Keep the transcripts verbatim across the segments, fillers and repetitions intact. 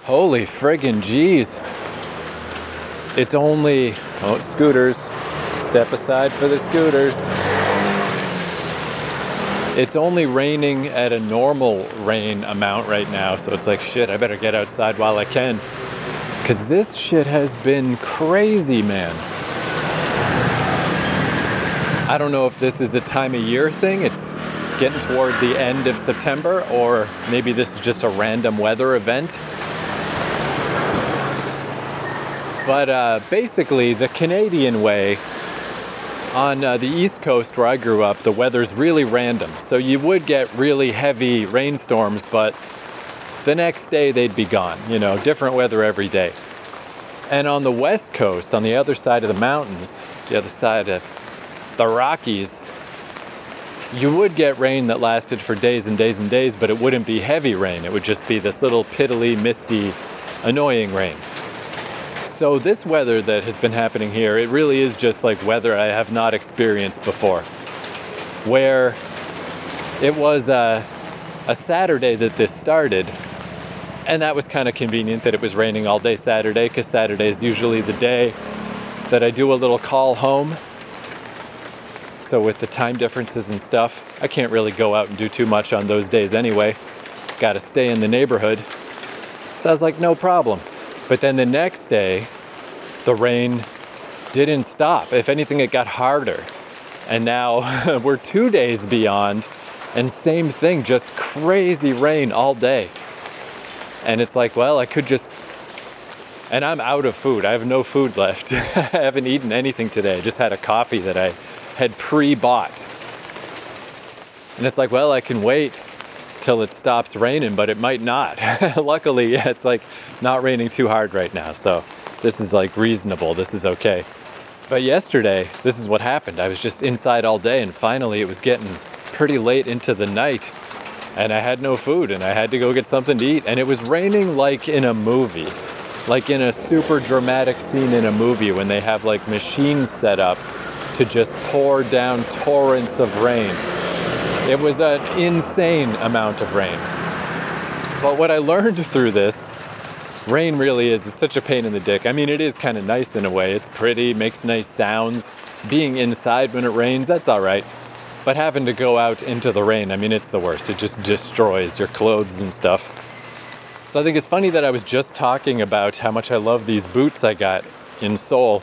Holy friggin' jeez. It's only, oh, scooters. Step aside for the scooters. It's only raining at a normal rain amount right now, so it's like, shit, I better get outside while I can. Because this shit has been crazy, man. I don't know if this is a time of year thing. It's getting toward the end of September, or maybe this is just a random weather event. But uh, basically, the Canadian way, on uh, the East Coast where I grew up, the weather's really random. So you would get really heavy rainstorms, but the next day they'd be gone. You know, different weather every day. And on the West Coast, on the other side of the mountains, the other side of the Rockies, you would get rain that lasted for days and days and days, but it wouldn't be heavy rain. It would just be this little piddly, misty, annoying rain. So this weather that has been happening here, it really is just like weather I have not experienced before. Where it was a, a Saturday that this started, and that was kind of convenient that it was raining all day Saturday, because Saturday is usually the day that I do a little call home. So with the time differences and stuff, I can't really go out and do too much on those days anyway. Got to stay in the neighborhood. So I was like, no problem. But then the next day, the rain didn't stop. If anything, it got harder. And now we're two days beyond, and same thing, just crazy rain all day. And it's like, well, I could just, and I'm out of food. I have no food left. I haven't eaten anything today. I just had a coffee that I had pre-bought. And it's like, well, I can wait till it stops raining, but it might not. Luckily, yeah, it's like not raining too hard right now, so this is like reasonable. This is okay. But yesterday, this is what happened. I was just inside all day, and finally it was getting pretty late into the night, and I had no food, and I had to go get something to eat, and it was raining like in a movie, like in a super dramatic scene in a movie when they have like machines set up to just pour down torrents of rain. It was an insane amount of rain. But what I learned through this, rain really is, is such a pain in the dick. I mean, it is kind of nice in a way. It's pretty, makes nice sounds. Being inside when it rains, that's all right. But having to go out into the rain, I mean, it's the worst. It just destroys your clothes and stuff. So I think it's funny that I was just talking about how much I love these boots I got in Seoul.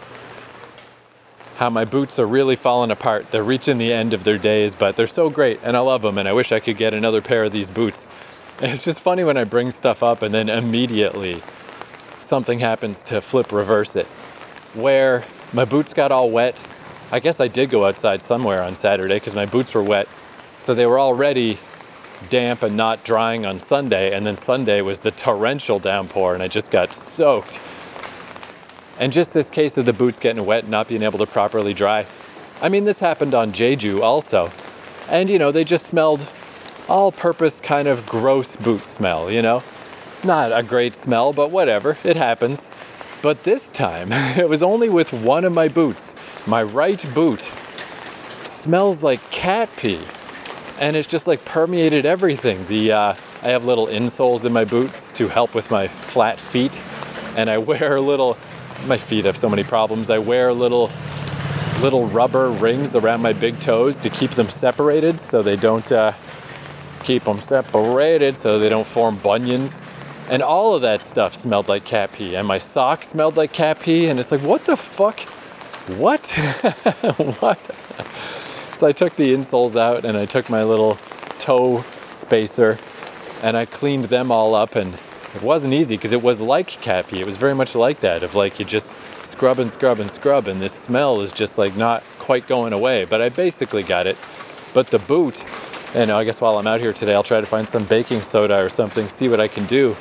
How my boots are really falling apart. They're reaching the end of their days, but they're so great, and I love them, and I wish I could get another pair of these boots. And it's just funny when I bring stuff up and then immediately something happens to flip reverse it. Where my boots got all wet. I guess I did go outside somewhere on Saturday because my boots were wet. So they were already damp and not drying on Sunday, and then Sunday was the torrential downpour, and I just got soaked. And just this case of the boots getting wet and not being able to properly dry. I mean, this happened on Jeju also. And, you know, they just smelled all-purpose kind of gross boot smell, you know? Not a great smell, but whatever, it happens. But this time, it was only with one of my boots. My right boot smells like cat pee. And it's just like permeated everything. The uh, I have little insoles in my boots to help with my flat feet. And I wear little... My feet have so many problems. I wear little little rubber rings around my big toes to keep them separated so they don't uh, keep them separated so they don't form bunions. And all of that stuff smelled like cat pee. And my socks smelled like cat pee. And it's like, what the fuck? What? What? So I took the insoles out and I took my little toe spacer and I cleaned them all up, and it wasn't easy because it was like cat pee. It was very much like that, of like you just scrub and scrub and scrub, and this smell is just like not quite going away. But I basically got it. But the boot, and I guess while I'm out here today, I'll try to find some baking soda or something, see what I can do.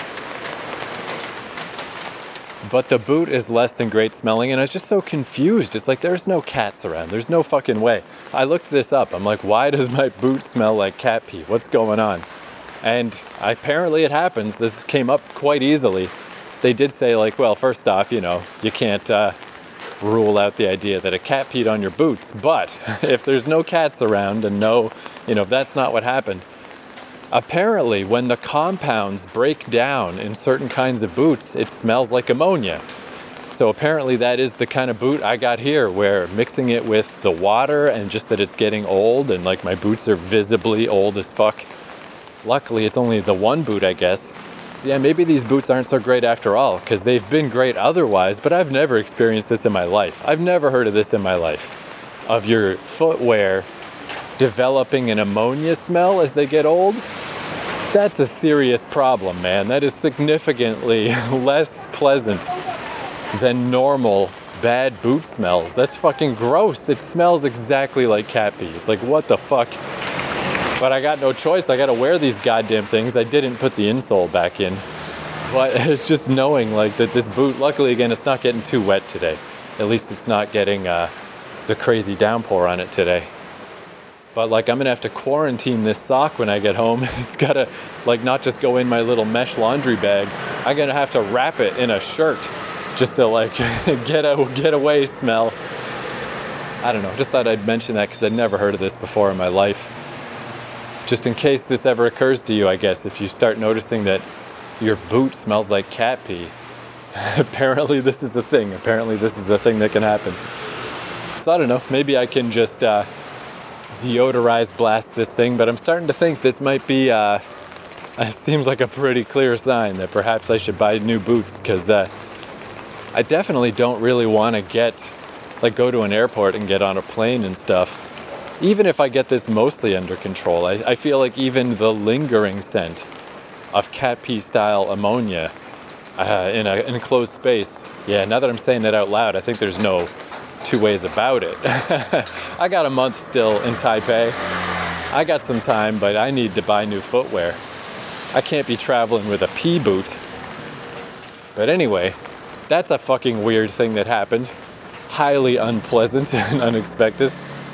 But the boot is less than great smelling, and I was just so confused. It's like, there's no cats around. There's no fucking way. I looked this up. I'm like, why does my boot smell like cat pee? What's going on? And apparently it happens. This came up quite easily. They did say, like, well, first off, you know, you can't uh, rule out the idea that a cat peed on your boots. But if there's no cats around and no, you know, if that's not what happened, Apparently, when the compounds break down in certain kinds of boots, it smells like ammonia. So apparently that is the kind of boot I got here, where mixing it with the water and just that it's getting old and like my boots are visibly old as fuck. Luckily, it's only the one boot, I guess. So yeah, maybe these boots aren't so great after all, because they've been great otherwise, but I've never experienced this in my life. I've never heard of this in my life, of your footwear developing an ammonia smell as they get old. That's a serious problem, man. That is significantly less pleasant than normal bad boot smells. That's fucking gross. It smells exactly like cat pee. It's like, what the fuck? But I got no choice. I gotta wear these goddamn things. I didn't put the insole back in. But it's just knowing like that this boot, luckily again, it's not getting too wet today. At least it's not getting uh, the crazy downpour on it today. But like I'm gonna have to quarantine this sock when I get home. It's gotta like not just go in my little mesh laundry bag. I'm gonna have to wrap it in a shirt just to like get a get away smell. I don't know, just thought I'd mention that because I'd never heard of this before in my life. Just in case this ever occurs to you, I guess, if you start noticing that your boot smells like cat pee. Apparently this is a thing. Apparently this is a thing that can happen. So I don't know, maybe I can just uh, deodorize blast this thing, but I'm starting to think this might be, uh, it seems like a pretty clear sign that perhaps I should buy new boots, because uh, I definitely don't really want to get, like go to an airport and get on a plane and stuff. Even if I get this mostly under control, I, I feel like even the lingering scent of cat pee style ammonia uh, in an enclosed space. Yeah, now that I'm saying that out loud, I think there's no two ways about it. I got a month still in Taipei. I got some time, but I need to buy new footwear. I can't be traveling with a pee boot. But anyway, that's a fucking weird thing that happened. Highly unpleasant and unexpected.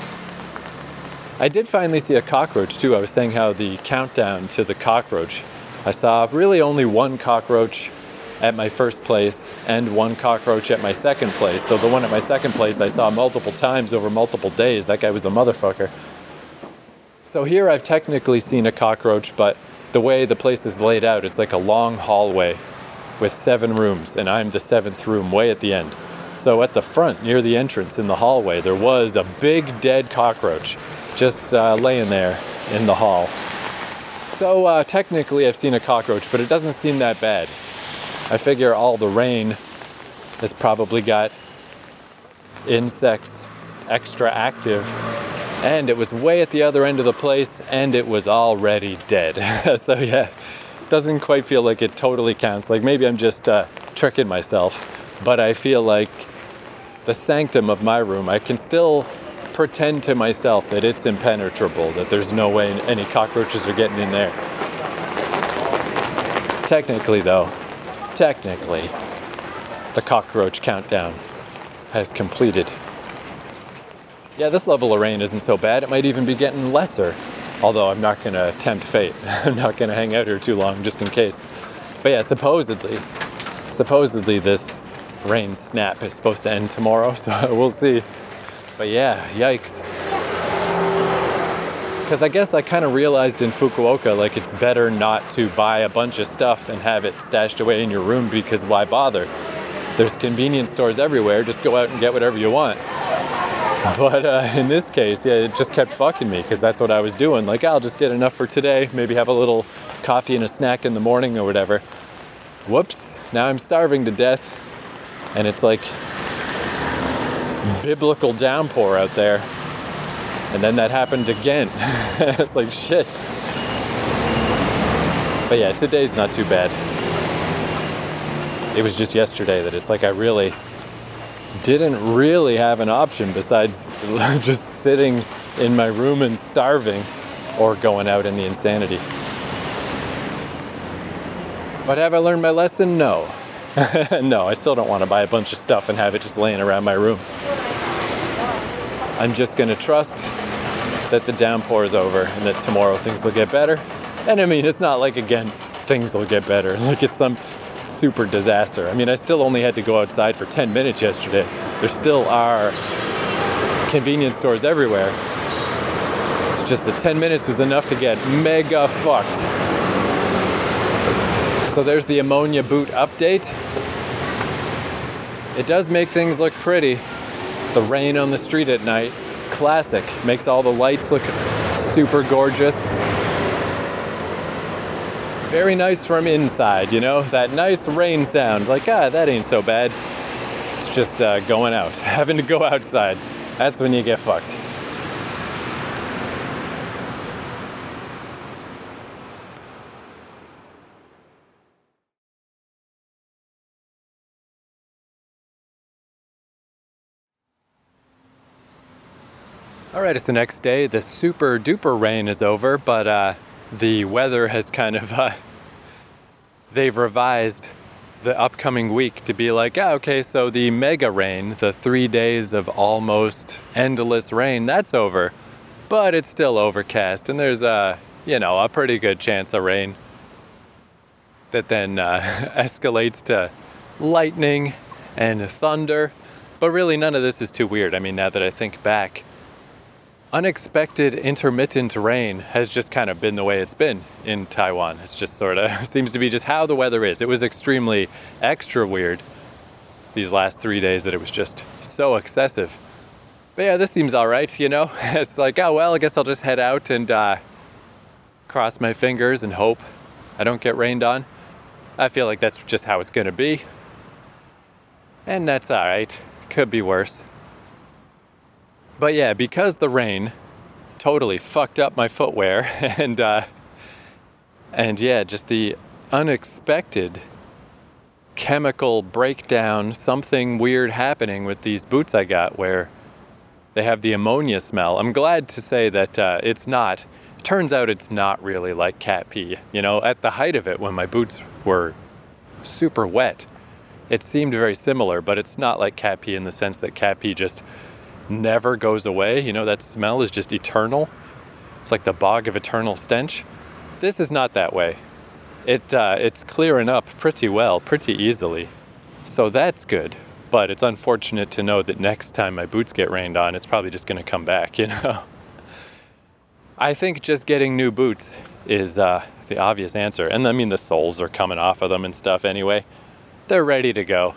I did finally see a cockroach too. I was saying how the countdown to the cockroach. I saw really only one cockroach at my first place and one cockroach at my second place. Though the one at my second place I saw multiple times over multiple days. That guy was a motherfucker. So here I've technically seen a cockroach, but the way the place is laid out, it's like a long hallway with seven rooms, and I'm the seventh room way at the end. So at the front, near the entrance in the hallway, there was a big dead cockroach just uh, laying there in the hall. So uh, technically I've seen a cockroach, but it doesn't seem that bad. I figure all the rain has probably got insects extra active, and it was way at the other end of the place, and it was already dead. So yeah, doesn't quite feel like it totally counts. Like maybe I'm just uh, tricking myself, but I feel like the sanctum of my room, I can still pretend to myself that it's impenetrable, that there's no way any cockroaches are getting in there. Technically though, technically, the cockroach countdown has completed. Yeah, this level of rain isn't so bad. It might even be getting lesser, although I'm not going to tempt fate. I'm not going to hang out here too long just in case. But yeah, supposedly, supposedly this rain snap is supposed to end tomorrow, so we'll see. But yeah, yikes. Because I guess I kind of realized in Fukuoka, like it's better not to buy a bunch of stuff and have it stashed away in your room, because why bother? There's convenience stores everywhere, just go out and get whatever you want. But uh, in this case, yeah, it just kept fucking me, because that's what I was doing. Like, I'll just get enough for today, maybe have a little coffee and a snack in the morning or whatever. Whoops, now I'm starving to death, and it's like biblical downpour out there. And then that happened again. It's like, shit. But yeah, today's not too bad. It was just yesterday that it's like I really didn't really have an option besides just sitting in my room and starving, or going out in the insanity. But have I learned my lesson? No. No, I still don't want to buy a bunch of stuff and have it just laying around my room. I'm just going to trust that the downpour is over and that tomorrow things will get better. And I mean, it's not like, again, things will get better. Like it's some super disaster. I mean, I still only had to go outside for ten minutes yesterday. There still are convenience stores everywhere. It's just the ten minutes was enough to get mega fucked. So there's the ammonia boot update. It does make things look pretty. The rain on the street at night, classic. Makes all the lights look super gorgeous. Very nice from inside, you know? That nice rain sound. Like, ah, that ain't so bad. It's just uh, going out, having to go outside. That's when you get fucked. All right, it's the next day. The super duper rain is over, but uh, the weather has kind of, uh, they've revised the upcoming week to be like, ah, okay, so the mega rain, the three days of almost endless rain, that's over. But it's still overcast, and there's a, you know, a pretty good chance of rain that then uh, escalates to lightning and thunder. But really, none of this is too weird. I mean, now that I think back, unexpected intermittent rain has just kind of been the way it's been in Taiwan. It's just sort of seems to be just how the weather is. It was extremely extra weird these last three days that it was just so excessive. But yeah, this seems all right, you know? It's like, oh, well, I guess I'll just head out and uh, cross my fingers and hope I don't get rained on. I feel like that's just how it's going to be. And that's all right. Could be worse. But yeah, because the rain totally fucked up my footwear and uh, and yeah, just the unexpected chemical breakdown, something weird happening with these boots I got where they have the ammonia smell. I'm glad to say that uh, it's not, turns out it's not really like cat pee. You know, at the height of it when my boots were super wet, it seemed very similar, but it's not like cat pee in the sense that cat pee just never goes away. You know, that smell is just eternal. It's like the bog of eternal stench. This is not that way. It uh, it's clearing up pretty well, pretty easily. So that's good. But it's unfortunate to know that next time my boots get rained on, it's probably just going to come back, you know? I think just getting new boots is uh, the obvious answer. And I mean, the soles are coming off of them and stuff anyway. They're ready to go.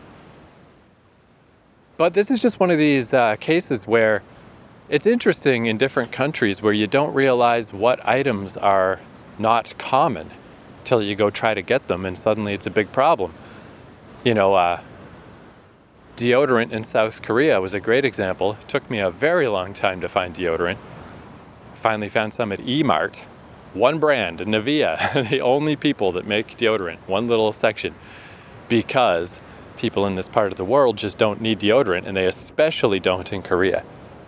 But this is just one of these uh, cases where it's interesting in different countries where you don't realize what items are not common till you go try to get them, and suddenly it's a big problem. You know, uh, deodorant in South Korea was a great example. It took me a very long time to find deodorant. Finally found some at E-Mart. One brand, Nivea, the only people that make deodorant, one little section, because people in this part of the world just don't need deodorant, and they especially don't in Korea.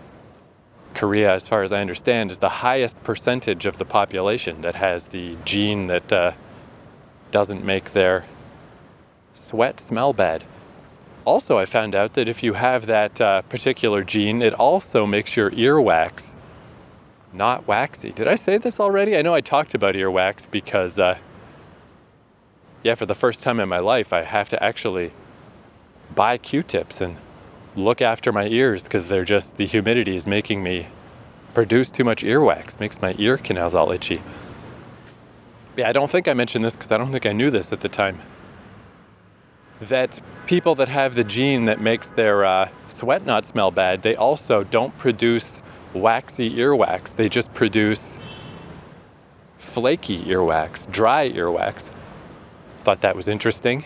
Korea, as far as I understand, is the highest percentage of the population that has the gene that uh, doesn't make their sweat smell bad. Also, I found out that if you have that uh, particular gene, it also makes your earwax not waxy. Did I say this already? I know I talked about earwax because, uh, yeah, for the first time in my life, I have to actually buy Q-tips and look after my ears because they're just, the humidity is making me produce too much earwax, makes my ear canals all itchy. Yeah, I don't think I mentioned this because I don't think I knew this at the time. That people that have the gene that makes their uh, sweat not smell bad, they also don't produce waxy earwax. They just produce flaky earwax, dry earwax. Thought that was interesting.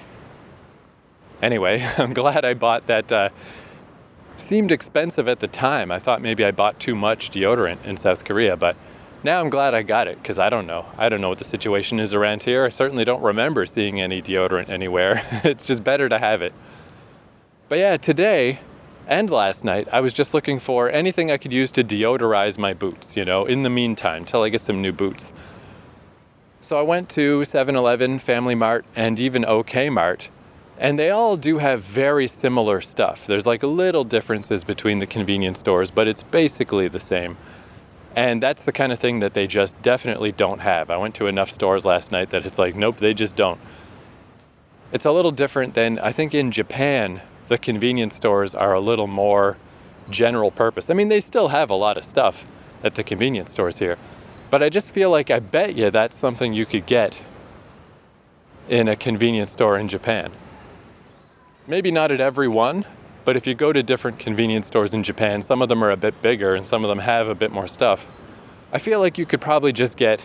Anyway, I'm glad I bought that. Uh, seemed expensive at the time. I thought maybe I bought too much deodorant in South Korea, but now I'm glad I got it because I don't know. I don't know what the situation is around here. I certainly don't remember seeing any deodorant anywhere. It's just better to have it. But yeah, today and last night, I was just looking for anything I could use to deodorize my boots, you know, in the meantime, till I get some new boots. So I went to seven eleven, Family Mart, and even OK Mart. And they all do have very similar stuff. There's like little differences between the convenience stores, but it's basically the same. And that's the kind of thing that they just definitely don't have. I went to enough stores last night that it's like, nope, they just don't. It's a little different than, I think in Japan, the convenience stores are a little more general purpose. I mean, they still have a lot of stuff at the convenience stores here, But I just feel like I bet you that's something you could get in a convenience store in Japan. Maybe not at every one, but if you go to different convenience stores in Japan, some of them are a bit bigger and some of them have a bit more stuff. I feel like you could probably just get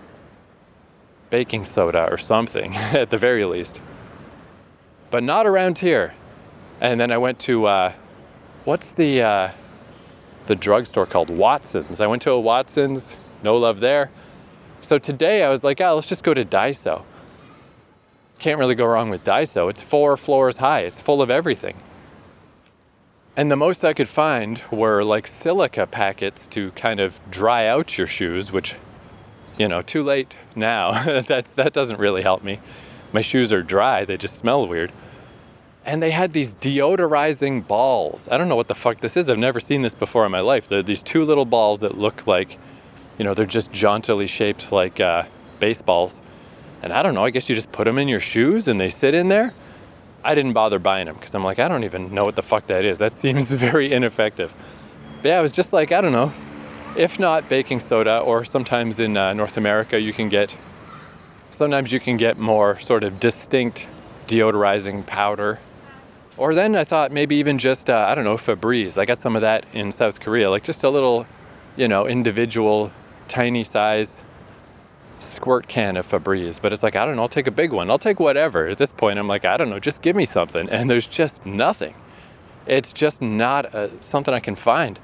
baking soda or something at the very least. But not around here. And then I went to, uh, what's the, uh, the drugstore called? Watson's. I went to a Watson's, no love there. So today I was like, oh, let's just go to Daiso. Can't really go wrong with Daiso. It's four floors high. It's full of everything. And the most I could find were like silica packets to kind of dry out your shoes, which, you know, too late now. That's that doesn't really help me. My shoes are dry. They just smell weird. And they had these deodorizing balls. I don't know what the fuck this is. I've never seen this before in my life. They're these two little balls that look like, you know, they're just jauntily shaped like uh, baseballs. And I don't know, I guess you just put them in your shoes and they sit in there. I didn't bother buying them because I'm like, I don't even know what the fuck that is. That seems very ineffective. But yeah, I was just like, I don't know. If not baking soda, or sometimes in uh, North America you can get, sometimes you can get more sort of distinct deodorizing powder. Or then I thought maybe even just, uh, I don't know, Febreze. I got some of that in South Korea, like just a little, you know, individual, tiny size squirt can of Febreze. But it's like, I don't know, I'll take a big one. I'll take whatever. At this point, I'm like, I don't know, just give me something. And there's just nothing. It's just not uh, something I can find.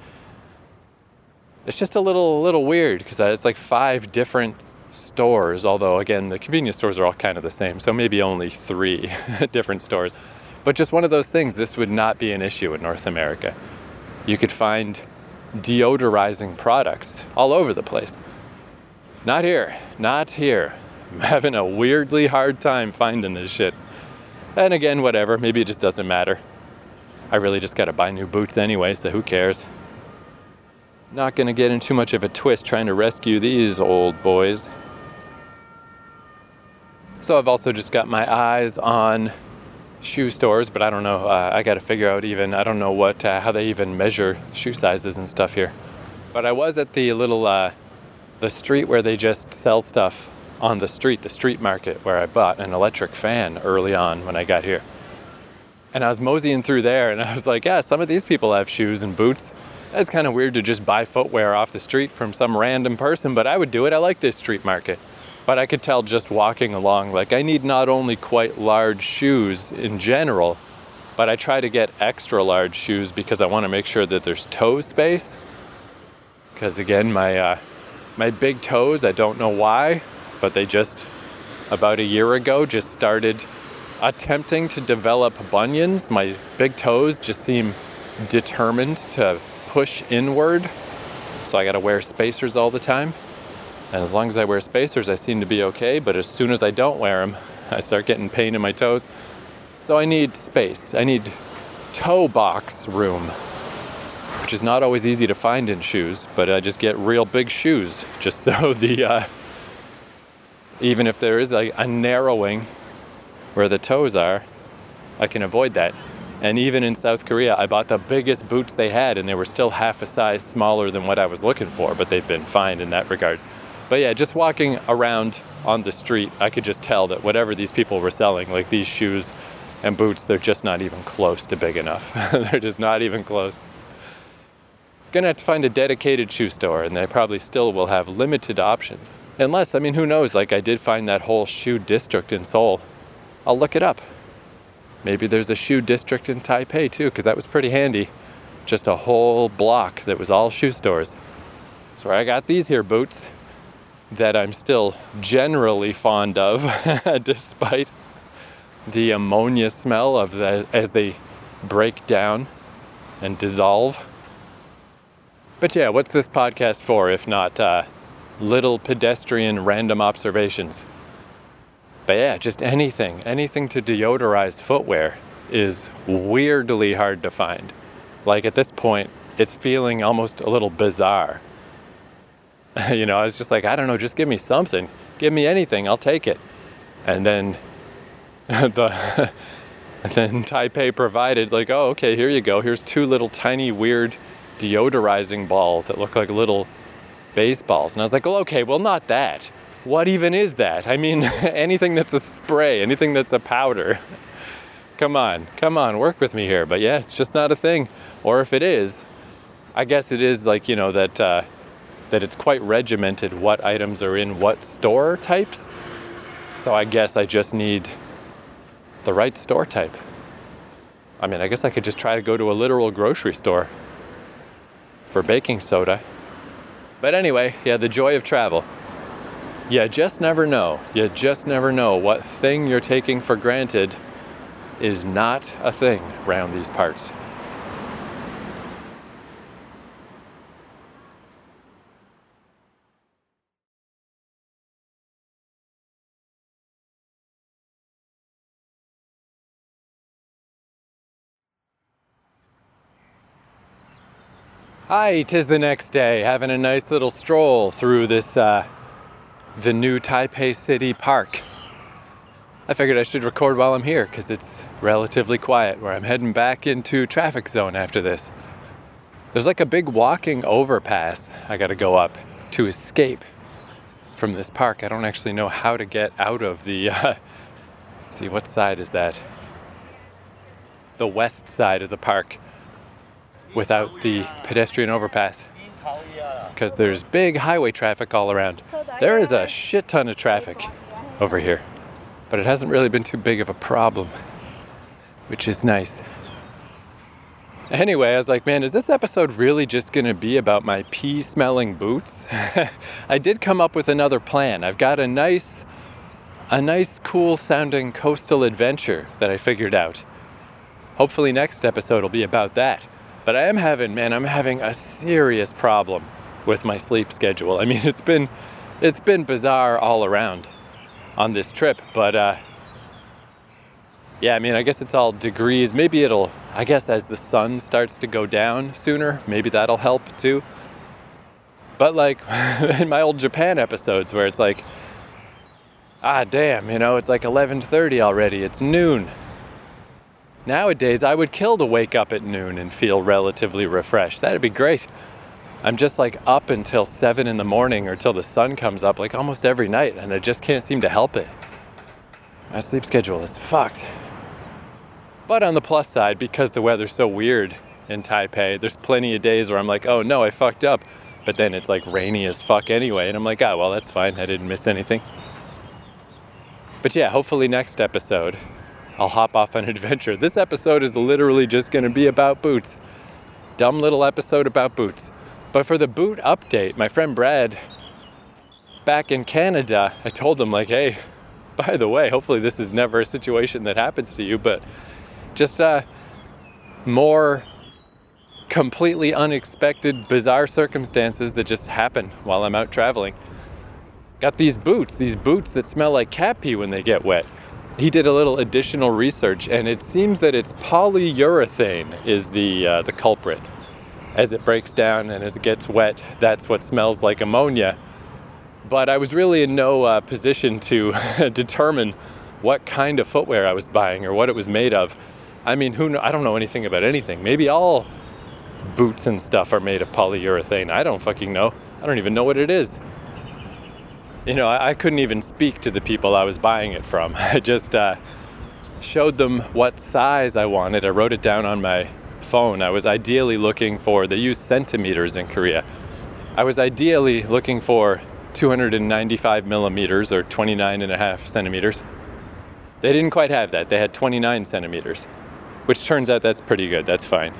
It's just a little, little weird because it's like five different stores. Although, again, the convenience stores are all kind of the same. So maybe only three different stores. But just one of those things, this would not be an issue in North America. You could find deodorizing products all over the place. Not here, not here. I'm having a weirdly hard time finding this shit. And again, whatever, maybe it just doesn't matter. I really just gotta buy new boots anyway, so who cares? Not gonna get in too much of a twist trying to rescue these old boys. So I've also just got my eyes on shoe stores, but I don't know, uh, I gotta figure out even, I don't know what, uh, how they even measure shoe sizes and stuff here. But I was at the little, uh, the street where they just sell stuff on the street, the street market, where I bought an electric fan early on when I got here. And I was moseying through there and I was like, yeah, some of these people have shoes and boots. It's kind of weird to just buy footwear off the street from some random person, but I would do it. I like this street market. But I could tell just walking along, like I need not only quite large shoes in general, but I try to get extra large shoes because I want to make sure that there's toe space. Because again, my uh, my big toes, I don't know why, but they just, about a year ago, just started attempting to develop bunions. My big toes just seem determined to push inward. So I got to wear spacers all the time. And as long as I wear spacers, I seem to be okay. But as soon as I don't wear them, I start getting pain in my toes. So I need space. I need toe box room, which is not always easy to find in shoes. But I just get real big shoes, just so the uh, even if there is a, a narrowing where the toes are, I can avoid that. And even in South Korea, I bought the biggest boots they had, and they were still half a size smaller than what I was looking for. But they've been fine in that regard. But yeah, just walking around on the street, I could just tell that whatever these people were selling, like these shoes and boots, they're just not even close to big enough. They're just not even close. Gonna have to find a dedicated shoe store, and they probably still will have limited options. Unless, I mean, who knows, like I did find that whole shoe district in Seoul. I'll look it up. Maybe there's a shoe district in Taipei too, because that was pretty handy. Just a whole block that was all shoe stores. That's where I got these here boots that I'm still generally fond of, despite the ammonia smell of the as they break down and dissolve. But yeah, what's this podcast for if not uh, little pedestrian random observations? But yeah, just anything, anything to deodorize footwear is weirdly hard to find. Like at this point, it's feeling almost a little bizarre. You know, I was just like, I don't know, just give me something. Give me anything, I'll take it. And then the and then Taipei provided like, oh, okay, here you go. Here's two little tiny weird deodorizing balls that look like little baseballs. And I was like, well, okay, well, not that. What even is that? I mean, anything that's a spray, anything that's a powder. Come on, come on, work with me here. But yeah, it's just not a thing. Or if it is, I guess it is like, you know, that uh, that it's quite regimented what items are in what store types. So I guess I just need the right store type. I mean, I guess I could just try to go to a literal grocery store for baking soda. But anyway, yeah, the joy of travel. You just never know. You just never know what thing you're taking for granted is not a thing around these parts. Hi, 'tis the next day, having a nice little stroll through this, uh, the new Taipei City Park. I figured I should record while I'm here because it's relatively quiet, where I'm heading back into traffic zone after this. There's like a big walking overpass I gotta go up to escape from this park. I don't actually know how to get out of the, uh, let's see, what side is that? The west side of the park without the pedestrian overpass, because there's big highway traffic all around. There is a shit ton of traffic over here, but it hasn't really been too big of a problem, which is nice. Anyway, I was like, man, is this episode really just gonna be about my pee-smelling boots? I did come up with another plan. I've got a nice, a nice cool-sounding coastal adventure that I figured out. Hopefully next episode will be about that. But I am having, man, I'm having a serious problem with my sleep schedule. I mean, it's been, it's been bizarre all around on this trip, but uh, yeah, I mean, I guess it's all degrees. Maybe it'll, I guess as the sun starts to go down sooner, maybe that'll help too. But like in my old Japan episodes where it's like, ah, damn, you know, it's like eleven thirty already, it's noon. Nowadays, I would kill to wake up at noon and feel relatively refreshed. That'd be great. I'm just like up until seven in the morning or till the sun comes up like almost every night, and I just can't seem to help it. My sleep schedule is fucked. But on the plus side, because the weather's so weird in Taipei, there's plenty of days where I'm like, oh no, I fucked up. But then it's like rainy as fuck anyway, and I'm like, ah, well, that's fine. I didn't miss anything. But yeah, hopefully next episode, I'll hop off on an adventure. This episode is literally just going to be about boots. Dumb little episode about boots. But for the boot update, my friend Brad, back in Canada, I told him like, hey, by the way, hopefully this is never a situation that happens to you, but just uh, more completely unexpected, bizarre circumstances that just happen while I'm out traveling. Got these boots, these boots that smell like cat pee when they get wet. He did a little additional research, and it seems that it's polyurethane is the uh, the culprit. As it breaks down and as it gets wet, that's what smells like ammonia. But I was really in no uh, position to determine what kind of footwear I was buying or what it was made of. I mean, who? Know, I don't know anything about anything. Maybe all boots and stuff are made of polyurethane. I don't fucking know. I don't even know what it is. You know, I, I couldn't even speak to the people I was buying it from. I just uh, showed them what size I wanted. I wrote it down on my phone. I was ideally looking for, they use centimeters in Korea. I was ideally looking for two hundred ninety-five millimeters or twenty-nine and a half centimeters. They didn't quite have that. They had twenty-nine centimeters, which turns out that's pretty good. That's fine.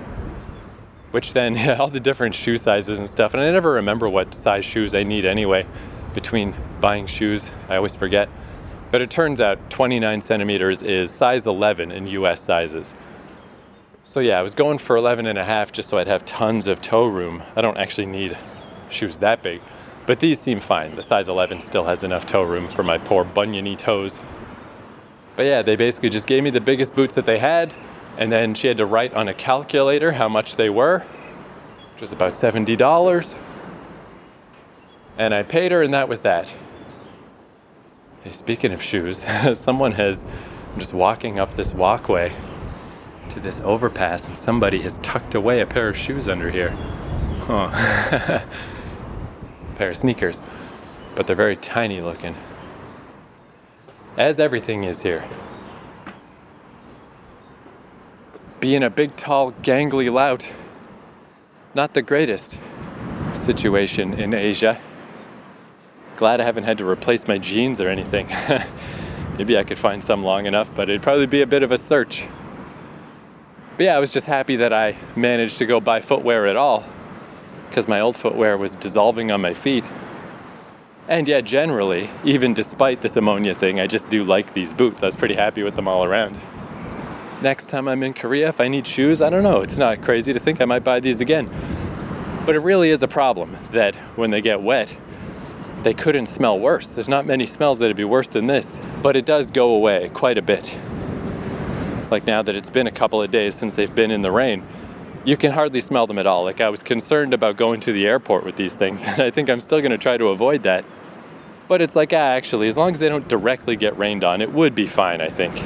Which then, yeah, all the different shoe sizes and stuff. And I never remember what size shoes I need anyway. Between buying shoes, I always forget. But it turns out twenty-nine centimeters is size eleven in U S sizes. So yeah, I was going for eleven and a half just so I'd have tons of toe room. I don't actually need shoes that big, but these seem fine. The size eleven still has enough toe room for my poor buniony toes. But yeah, they basically just gave me the biggest boots that they had, and then she had to write on a calculator how much they were, which was about seventy dollars. And I paid her, and that was that. Hey, speaking of shoes, someone has, I'm just walking up this walkway to this overpass, and somebody has tucked away a pair of shoes under here. Huh. pair of sneakers, but they're very tiny looking. As everything is here. Being a big, tall, gangly lout, not the greatest situation in Asia. Glad I haven't had to replace my jeans or anything. Maybe I could find some long enough, but it'd probably be a bit of a search. But yeah, I was just happy that I managed to go buy footwear at all, because my old footwear was dissolving on my feet. And yeah, generally, even despite this ammonia thing, I just do like these boots. I was pretty happy with them all around. Next time I'm in Korea, if I need shoes, I don't know. It's not crazy to think I might buy these again. But it really is a problem that when they get wet, they couldn't smell worse. There's not many smells that'd be worse than this, but it does go away quite a bit. Like now that it's been a couple of days since they've been in the rain, you can hardly smell them at all. Like I was concerned about going to the airport with these things, and I think I'm still gonna try to avoid that. But it's like, ah, actually, as long as they don't directly get rained on, it would be fine, I think.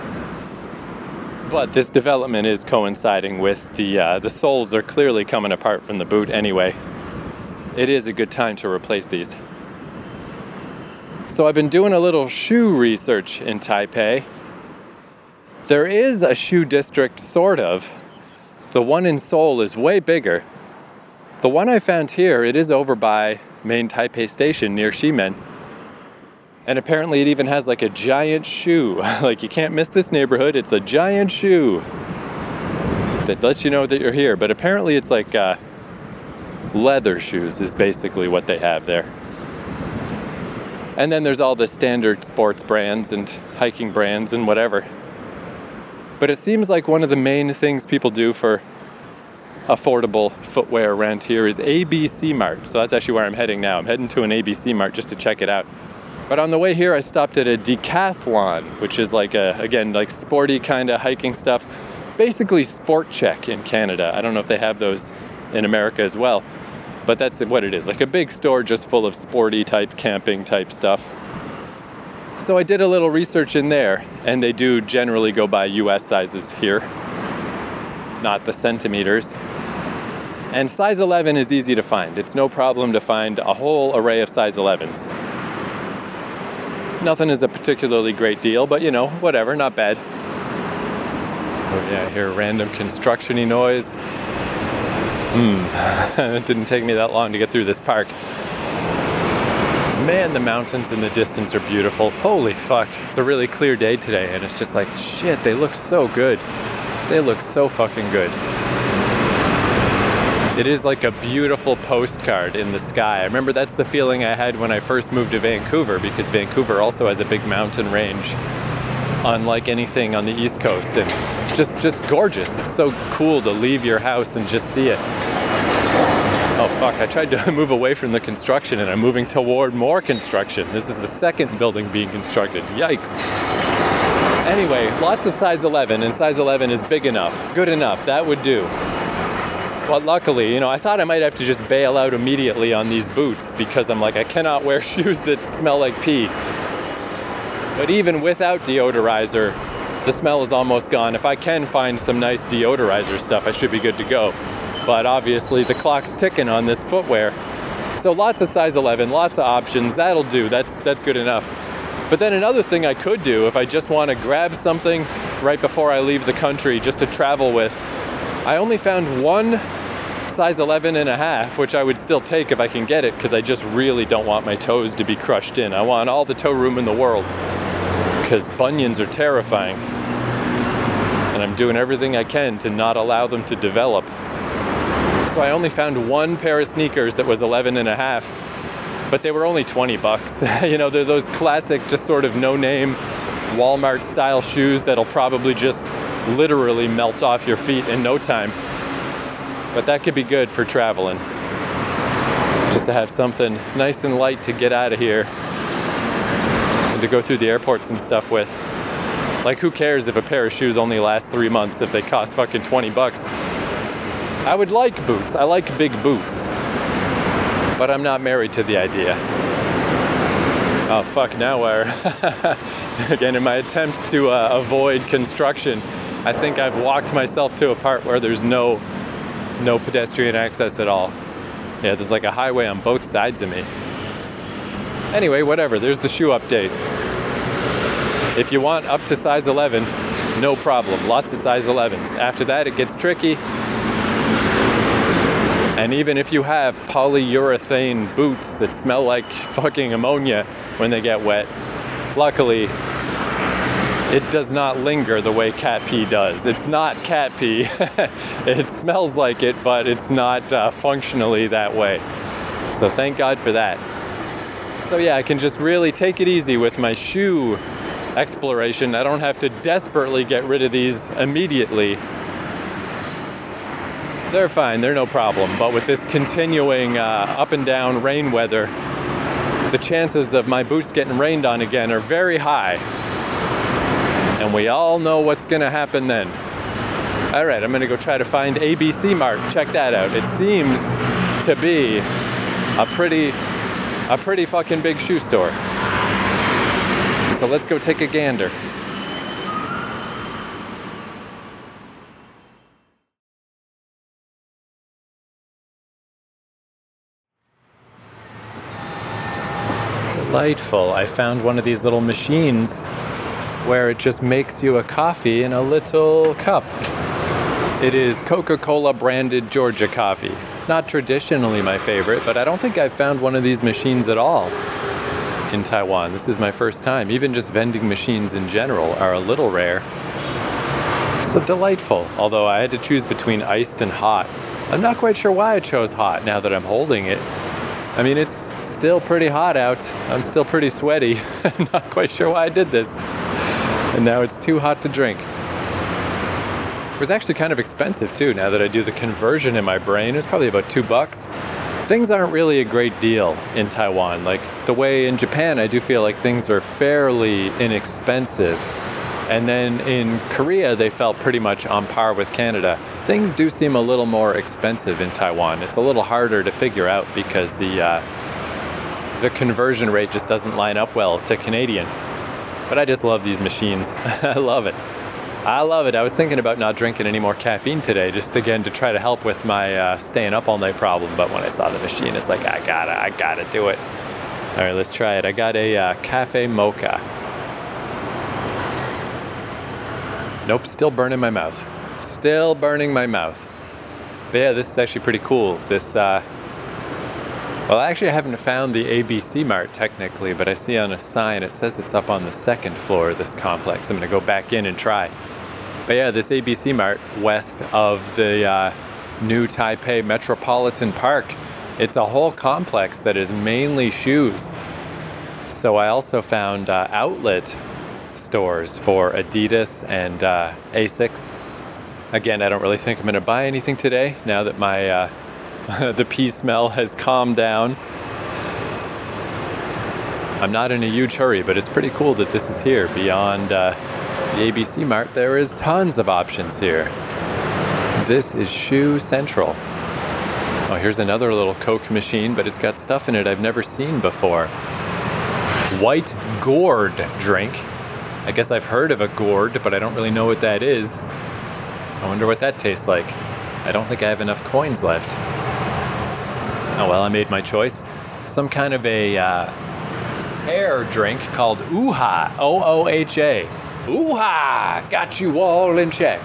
But this development is coinciding with the, uh, the soles are clearly coming apart from the boot anyway. It is a good time to replace these. So I've been doing a little shoe research in Taipei. There is a shoe district, sort of. The one in Seoul is way bigger. The one I found here, it is over by main Taipei station near Ximen. And apparently it even has like a giant shoe. Like you can't miss this neighborhood, it's a giant shoe that lets you know that you're here. But apparently it's like uh, leather shoes is basically what they have there. And then there's all the standard sports brands and hiking brands and whatever. But it seems like one of the main things people do for affordable footwear around here is A B C Mart. So that's actually where I'm heading now. I'm heading to an A B C Mart just to check it out. But on the way here, I stopped at a Decathlon, which is like a, again, like sporty kind of hiking stuff. Basically Sport Check in Canada. I don't know if they have those in America as well. But that's what it is, like a big store just full of sporty type, camping type stuff. So I did a little research in there, and they do generally go by U S sizes here, not the centimeters. And size eleven is easy to find. It's no problem to find a whole array of size elevens. Nothing is a particularly great deal, but you know, whatever, not bad. Oh yeah, I hear random construction-y noise. Hmm, it didn't take me that long to get through this park. Man, the mountains in the distance are beautiful. Holy fuck, it's a really clear day today, and it's just like, shit, they look so good. They look so fucking good. It is like a beautiful postcard in the sky. I remember that's the feeling I had when I first moved to Vancouver, because Vancouver also has a big mountain range, unlike anything on the East Coast, and it's just, just gorgeous. It's so cool to leave your house and just see it. Oh fuck, I tried to move away from the construction and I'm moving toward more construction. This is the second building being constructed. Yikes. Anyway, lots of size eleven, and size eleven is big enough, good enough, that would do. But luckily, you know, I thought I might have to just bail out immediately on these boots because I'm like, I cannot wear shoes that smell like pee. But even without deodorizer, the smell is almost gone. If I can find some nice deodorizer stuff, I should be good to go. But obviously the clock's ticking on this footwear. So lots of size eleven, lots of options, that'll do, that's, that's good enough. But then another thing I could do, if I just want to grab something right before I leave the country just to travel with, I only found one size eleven and a half, which I would still take if I can get it, because I just really don't want my toes to be crushed in. I want all the toe room in the world, because bunions are terrifying. And I'm doing everything I can to not allow them to develop. So I only found one pair of sneakers that was eleven and a half, but they were only twenty bucks. You know, they're those classic, just sort of no-name Walmart style shoes that'll probably just literally melt off your feet in no time. But that could be good for traveling. Just to have something nice and light to get out of here and to go through the airports and stuff with. Like, who cares if a pair of shoes only lasts three months if they cost fucking twenty bucks? I would like boots. I like big boots. But I'm not married to the idea. Oh fuck, now where? Again, in my attempt to uh, avoid construction, I think I've walked myself to a part where there's no no pedestrian access at all. Yeah, there's like a highway on both sides of me. Anyway, whatever, there's the shoe update. If you want up to size eleven, no problem, lots of size elevens. After that, it gets tricky. And even if you have polyurethane boots that smell like fucking ammonia when they get wet, luckily, it does not linger the way cat pee does. It's not cat pee. It smells like it, but it's not uh, functionally that way. So thank God for that. So yeah, I can just really take it easy with my shoe exploration. I don't have to desperately get rid of these immediately. They're fine, they're no problem. But with this continuing uh, up and down rain weather, the chances of my boots getting rained on again are very high. And we all know what's gonna happen then. All right, I'm gonna go try to find A B C Mart. Check that out. It seems to be a pretty, a pretty fucking big shoe store. So let's go take a gander. Delightful. I found one of these little machines where it just makes you a coffee in a little cup. It is Coca-Cola branded Georgia coffee. Not traditionally my favorite, but I don't think I've found one of these machines at all in Taiwan. This is my first time. Even just vending machines in general are a little rare. So delightful, although I had to choose between iced and hot. I'm not quite sure why I chose hot now that I'm holding it. I mean, it's still pretty hot out. I'm still pretty sweaty. I'm not quite sure why I did this. And now it's too hot to drink. It was actually kind of expensive too, now that I do the conversion in my brain. It was probably about two bucks. Things aren't really a great deal in Taiwan. Like the way in Japan, I do feel like things are fairly inexpensive. And then in Korea, they felt pretty much on par with Canada. Things do seem a little more expensive in Taiwan. It's a little harder to figure out because the, uh, the conversion rate just doesn't line up well to Canadian. But I just love these machines. I love it. I love it. I was thinking about not drinking any more caffeine today, just again to try to help with my uh, staying up all night problem. But when I saw the machine, it's like, I gotta, I gotta do it. All right, let's try it. I got a uh, cafe mocha. Nope, still burning my mouth. Still burning my mouth. But yeah, this is actually pretty cool. This, uh, well, actually I haven't found the A B C Mart technically, but I see on a sign it says it's up on the second floor of this complex. I'm gonna go back in and try. But yeah, this A B C Mart west of the uh, new Taipei Metropolitan Park, it's a whole complex that is mainly shoes. So I also found uh, outlet stores for Adidas and uh, Asics. Again, I don't really think I'm gonna buy anything today now that my uh, the pee smell has calmed down. I'm not in a huge hurry, but it's pretty cool that this is here. Beyond uh, the A B C Mart, there is tons of options here. This is Shoe Central. Oh, here's another little Coke machine, but it's got stuff in it I've never seen before. White gourd drink. I guess I've heard of a gourd, but I don't really know what that is. I wonder what that tastes like. I don't think I have enough coins left. Oh well, I made my choice. Some kind of a uh, hair drink called Ooha, O O H A. Ooha! Got you all in check.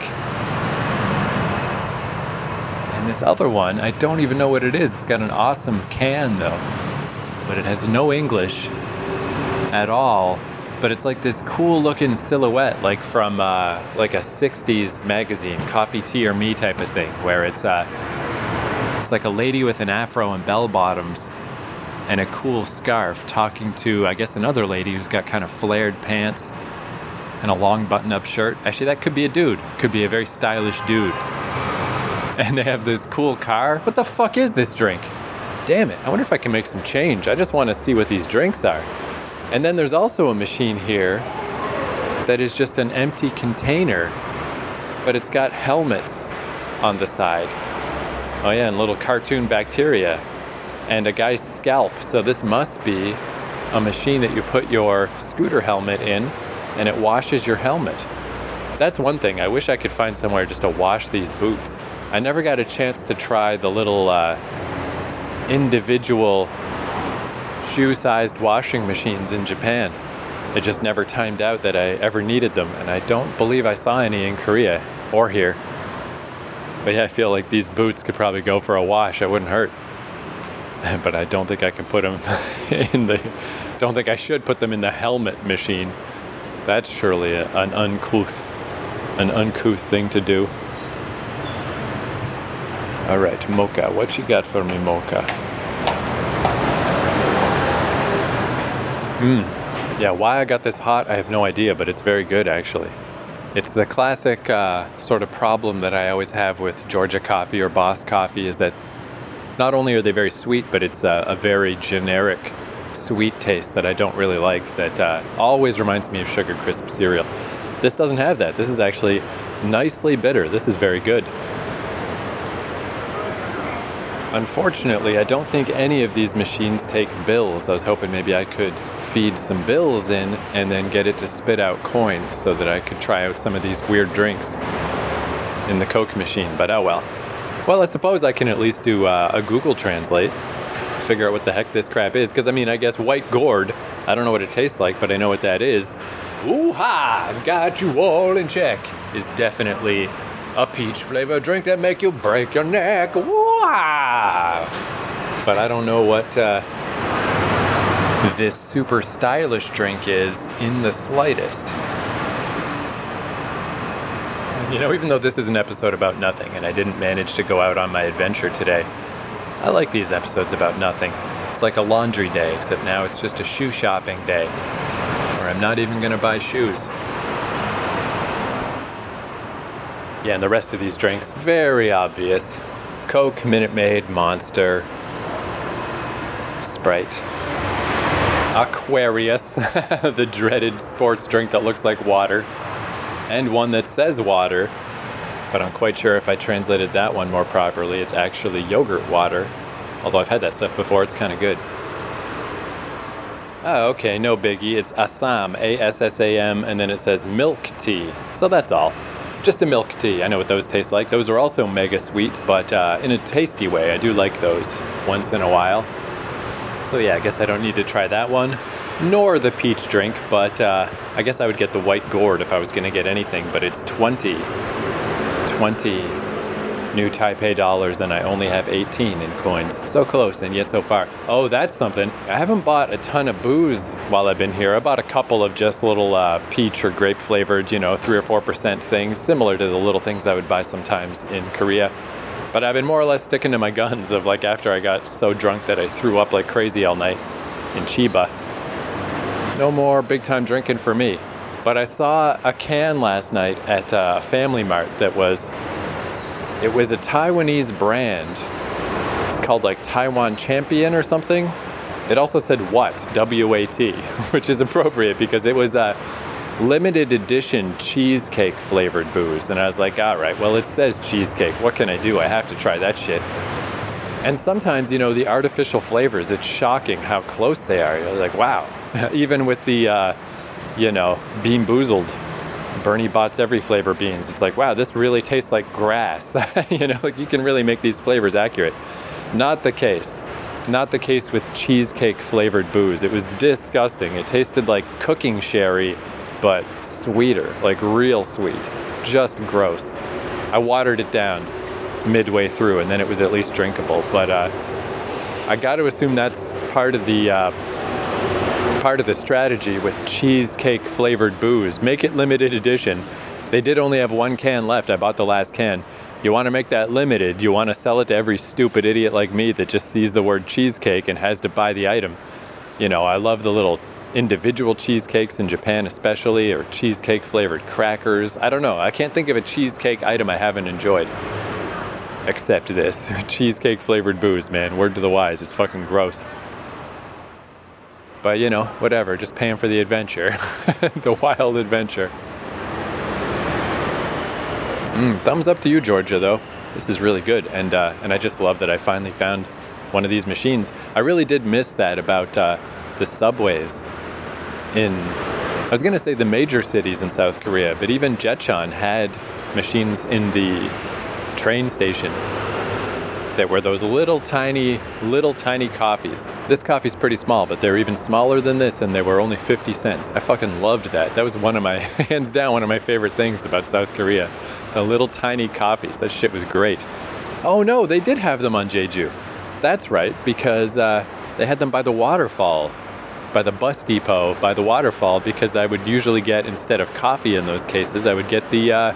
And this other one, I don't even know what it is. It's got an awesome can though, but it has no English at all. But it's like this cool looking silhouette, like from uh, like a sixties magazine, Coffee, Tea, or Me type of thing, where it's uh, it's like a lady with an afro and bell bottoms and a cool scarf talking to, I guess, another lady who's got kind of flared pants and a long button-up shirt. Actually, that could be a dude. Could be a very stylish dude. And they have this cool car. What the fuck is this drink? Damn it, I wonder if I can make some change. I just want to see what these drinks are. And then there's also a machine here that is just an empty container, but it's got helmets on the side. Oh yeah, and little cartoon bacteria and a guy's scalp. So this must be a machine that you put your scooter helmet in and it washes your helmet. That's one thing. I wish I could find somewhere just to wash these boots. I never got a chance to try the little uh, individual shoe-sized washing machines in Japan. It just never timed out that I ever needed them, and I don't believe I saw any in Korea or here. But yeah, I feel like these boots could probably go for a wash. It wouldn't hurt. But I don't think I can put them in the, don't think I should put them in the helmet machine. That's surely a, an uncouth, an uncouth thing to do. All right, Mocha, what you got for me, Mocha? Mmm. Yeah, why I got this hot, I have no idea, but it's very good, actually. It's the classic uh, sort of problem that I always have with Georgia coffee or Boss coffee, is that not only are they very sweet, but it's a, a very generic sweet taste that I don't really like, that uh, always reminds me of Sugar Crisp cereal. This doesn't have that. This is actually nicely bitter. This is very good. Unfortunately, I don't think any of these machines take bills. I was hoping maybe I could feed some bills in and then get it to spit out coins so that I could try out some of these weird drinks in the Coke machine, but oh well. Well, I suppose I can at least do uh, a Google Translate, figure out what the heck this crap is, because I mean, I guess white gourd, I don't know what it tastes like, but I know what that is. Ooh-ha! Got you all in check. Is definitely a peach flavored drink that make you break your neck. Ooh-ha! But I don't know what uh, this super stylish drink is in the slightest. You know, even though this is an episode about nothing and I didn't manage to go out on my adventure today, I like these episodes about nothing. It's like a laundry day, except now it's just a shoe shopping day, where I'm not even gonna buy shoes. Yeah, and the rest of these drinks, very obvious. Coke, Minute Maid, Monster, Sprite, Aquarius, the dreaded sports drink that looks like water, and one that says water, but I'm quite sure if I translated that one more properly, it's actually yogurt water. Although I've had that stuff before, it's kind of good. Oh, okay, no biggie. It's Assam, A S S A M, and then it says milk tea. So that's all. Just a milk tea. I know what those taste like. Those are also mega sweet, but uh, in a tasty way. I do like those once in a while. So yeah, I guess I don't need to try that one, nor the peach drink, but uh, I guess I would get the white gourd if I was gonna get anything, but it's twenty, twenty new Taipei dollars, and I only have eighteen in coins. So close, and yet so far. Oh, that's something. I haven't bought a ton of booze while I've been here. I bought a couple of just little uh, peach or grape flavored, you know, three or four percent things, similar to the little things I would buy sometimes in Korea. But I've been more or less sticking to my guns of like after I got so drunk that I threw up like crazy all night in Chiba. No more big time drinking for me. But I saw a can last night at uh, Family Mart that was, it was a Taiwanese brand. It's called like Taiwan Champion or something. It also said what, W A T, which is appropriate because it was a limited edition cheesecake flavored booze. And I was like, all right, well, it says cheesecake. What can I do? I have to try that shit. And sometimes, you know, the artificial flavors, it's shocking how close they are. You're like, wow. Even with the, uh, you know, Bean Boozled, Bernie Bott's every flavor beans. It's like, wow, this really tastes like grass. You know, like you can really make these flavors accurate. Not the case. Not the case with cheesecake flavored booze. It was disgusting. It tasted like cooking sherry, but sweeter, like real sweet. Just gross. I watered it down midway through, and then it was at least drinkable. But uh, I got to assume that's part of the uh, part of the strategy with cheesecake flavored booze. Make it limited edition. They did only have one can left. I bought the last can. You want to make that limited. You want to sell it to every stupid idiot like me that just sees the word cheesecake and has to buy the item. You know, I love the little individual cheesecakes in Japan especially, or cheesecake flavored crackers. I don't know. I can't think of a cheesecake item I haven't enjoyed. Except this. Cheesecake flavored booze, man. Word to the wise. It's fucking gross. But, you know, whatever. Just paying for the adventure. The wild adventure. Mm, thumbs up to you, Georgia, though. This is really good. And uh, and I just love that I finally found one of these machines. I really did miss that about uh, the subways in, I was going to say the major cities in South Korea, but even Jecheon had machines in the train station. that were those little tiny, little tiny coffees. This coffee's pretty small, but they're even smaller than this, and they were only fifty cents. I fucking loved that. That was one of my, hands down, one of my favorite things about South Korea. The little tiny coffees. That shit was great. Oh no, they did have them on Jeju. That's right, because uh, they had them by the waterfall, by the bus depot, by the waterfall, because I would usually get, instead of coffee in those cases, I would get the, uh,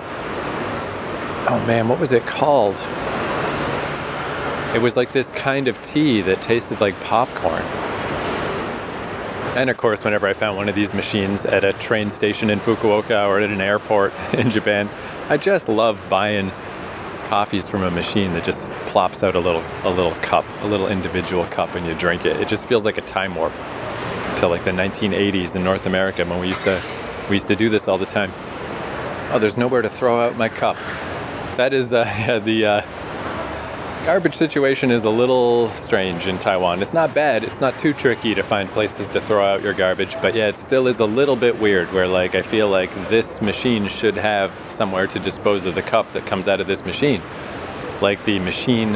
oh man, what was it called? It was like this kind of tea that tasted like popcorn. And of course, whenever I found one of these machines at a train station in Fukuoka or at an airport in Japan, I just love buying coffees from a machine that just plops out a little a little cup, a little individual cup, and you drink it. It just feels like a time warp to like the nineteen eighties in North America when we used to we used to do this all the time. Oh, there's nowhere to throw out my cup. That is uh, yeah, the uh, garbage situation is a little strange in Taiwan. It's not bad. It's not too tricky to find places to throw out your garbage, but yeah, it still is a little bit weird where like I feel like this machine should have somewhere to dispose of the cup that comes out of this machine. Like the machine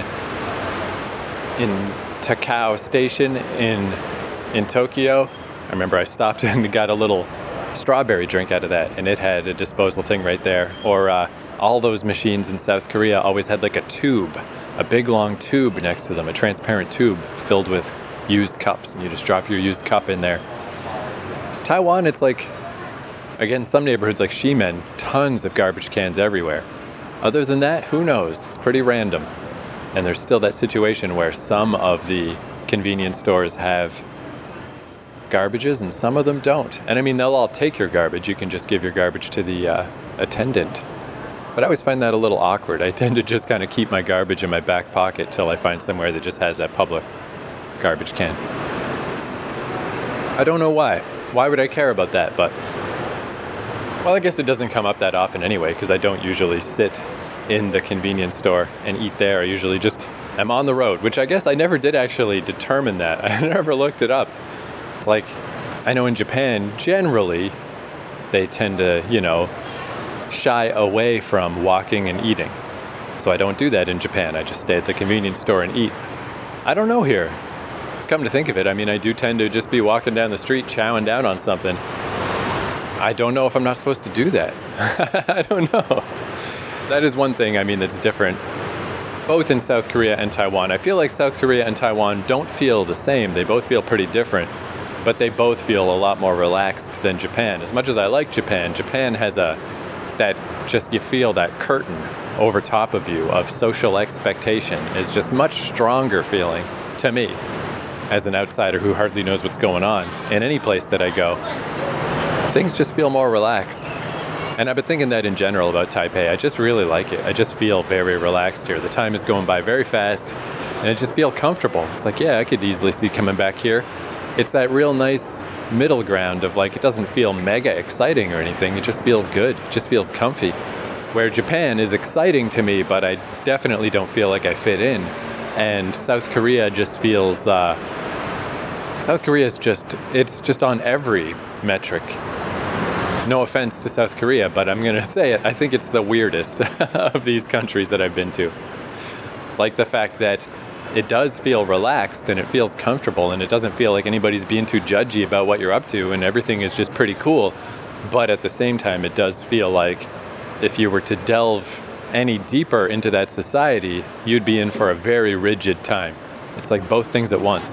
in Takao Station in in Tokyo. I remember I stopped and got a little strawberry drink out of that, and it had a disposal thing right there. Or uh, all those machines in South Korea always had like a tube, a big long tube next to them, a transparent tube filled with used cups, and you just drop your used cup in there. Taiwan, it's like, again, some neighborhoods like Ximen, tons of garbage cans everywhere. Other than that, who knows? It's pretty random. And there's still that situation where some of the convenience stores have garbages and some of them don't. And I mean, they'll all take your garbage. You can just give your garbage to the uh, attendant. But I always find that a little awkward. I tend to just kind of keep my garbage in my back pocket till I find somewhere that just has that public garbage can. I don't know why. Why would I care about that? But, well, I guess it doesn't come up that often anyway, because I don't usually sit in the convenience store and eat there. I usually just am on the road, which I guess I never did actually determine that. I never looked it up. It's like, I know in Japan, generally, they tend to, you know, shy away from walking and eating. So I don't do that in Japan. I just stay at the convenience store and eat. I don't know here. Come to think of it, I mean, I do tend to just be walking down the street chowing down on something. I don't know if I'm not supposed to do that. I don't know. That is one thing, I mean, that's different both in South Korea and Taiwan. I feel like South Korea and Taiwan don't feel the same. They both feel pretty different, but they both feel a lot more relaxed than Japan. As much as I like Japan, Japan has a, that just, you feel that curtain over top of you of social expectation is just much stronger feeling to me as an outsider who hardly knows what's going on in any place that I go. Things just feel more relaxed. And I've been thinking that in general about Taipei. I just really like it. I just feel very relaxed here. The time is going by very fast, and I just feel comfortable. It's like, yeah, I could easily see coming back here. It's that real nice middle ground of like, it doesn't feel mega exciting or anything. It just feels good. It just feels comfy. Where Japan is exciting to me, but I definitely don't feel like I fit in. And South Korea just feels, uh, South Korea is just, it's just on every metric. No offense to South Korea, but I'm going to say it. I think it's the weirdest of these countries that I've been to. Like the fact that it does feel relaxed and it feels comfortable and it doesn't feel like anybody's being too judgy about what you're up to and everything is just pretty cool. But at the same time, it does feel like if you were to delve any deeper into that society, you'd be in for a very rigid time. It's like both things at once.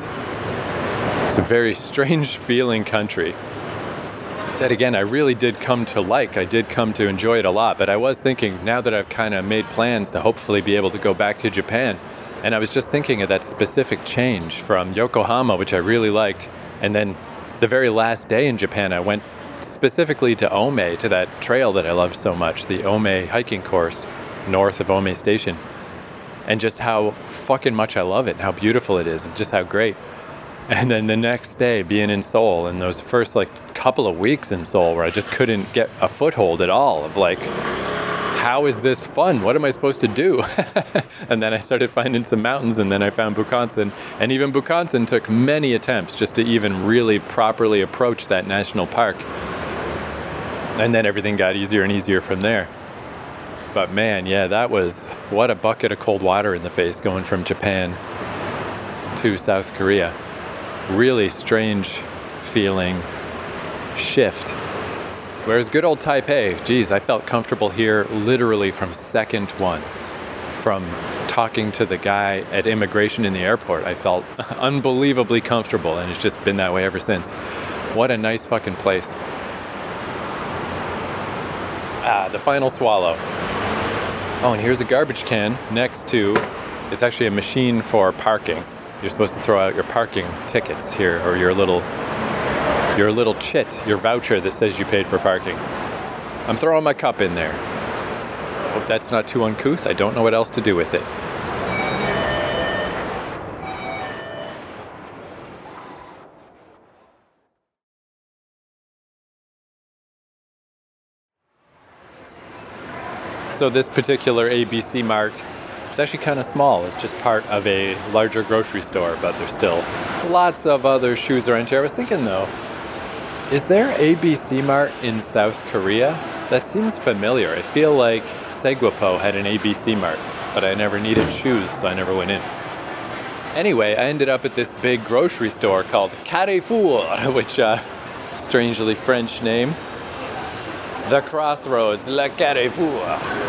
It's a very strange feeling country that, again, I really did come to like. I did come to enjoy it a lot, but I was thinking, now that I've kind of made plans to hopefully be able to go back to Japan, and I was just thinking of that specific change from Yokohama, which I really liked, and then the very last day in Japan, I went specifically to Ome, to that trail that I loved so much, the Ome hiking course north of Ome Station, and just how fucking much I love it, how beautiful it is, and just how great. And then the next day being in Seoul, and those first like couple of weeks in Seoul where I just couldn't get a foothold at all of like, how is this fun? What am I supposed to do? And then I started finding some mountains, and then I found Bukhansan. And even Bukhansan took many attempts just to even really properly approach that national park. And then everything got easier and easier from there. But man, yeah, that was, what a bucket of cold water in the face going from Japan to South Korea. Really strange feeling shift. Whereas good old Taipei, geez, I felt comfortable here literally from second one. From talking to the guy at immigration in the airport, I felt unbelievably comfortable, and it's just been that way ever since. What a nice fucking place. Ah, the final swallow. Oh, and here's a garbage can next to, it's actually a machine for parking. You're supposed to throw out your parking tickets here, or your little, your little chit, your voucher that says you paid for parking. I'm throwing my cup in there. Hope that's not too uncouth. I don't know what else to do with it. So this particular A B C Mart, it's actually kind of small. It's just part of a larger grocery store, but there's still lots of other shoes around here. I was thinking though, is there A B C Mart in South Korea? That seems familiar. I feel like Seguipo had an A B C Mart, but I never needed shoes, so I never went in. Anyway, I ended up at this big grocery store called Carrefour, which, uh, strangely French name. The Crossroads, Le Carrefour.